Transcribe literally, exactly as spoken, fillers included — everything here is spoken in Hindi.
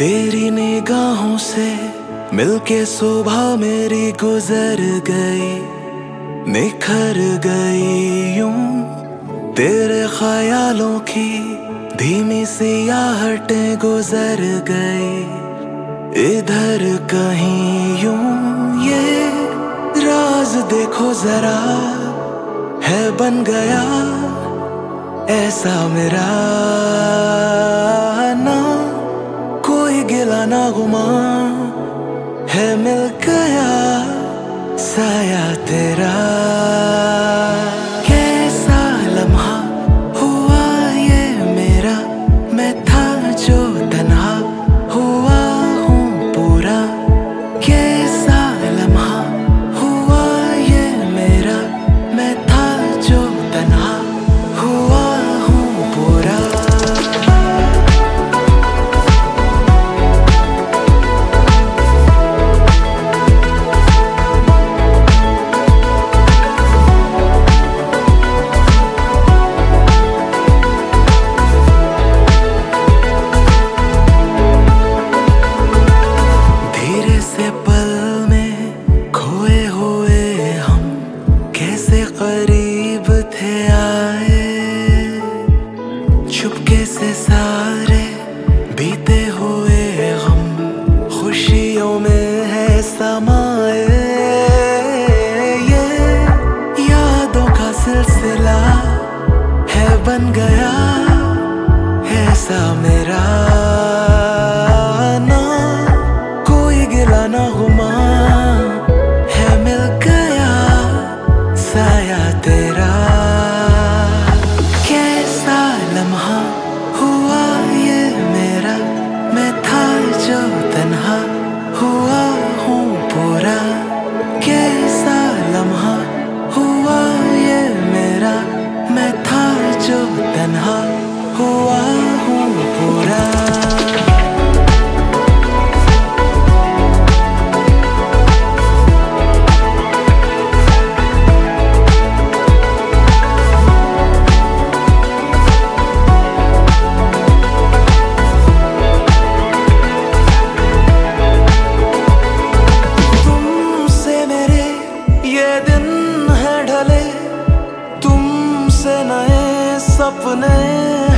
तेरी निगाहों से मिलके सुबह मेरी गुजर गई, निखर गई यूं तेरे ख्यालों की धीमी सी आहटें गुजर गई इधर कहीं यूं। ये राज देखो जरा है बन गया ऐसा मेरा, ना कोई गिला ना गुमा है मिल गया साया तेरा। कैसा लम्हा हुआ ये मेरा, मैं था जो तन्हा हुआ हूँ पूरा। कैसा लम्हा हुआ ये मेरा, मैं था जो तन्हा हुआ हूँ पूरा। करीब थे आए चुपके से सारे बीते हुए गम खुशियों में है समाए। ये यादों का सिलसिला है बन गया ऐसा मेरा, ना कोई गिला ना गुमा है मिल गया साया तेरा। कैसा लम्हा हुआ ये मेरा, मैं था जो तन्हा हुआ हूँ पूरा। कैसा लम्हा हुआ ये मेरा, मैं था जो तन्हा हुआ हूँ पूरा। तुमसे नए सपने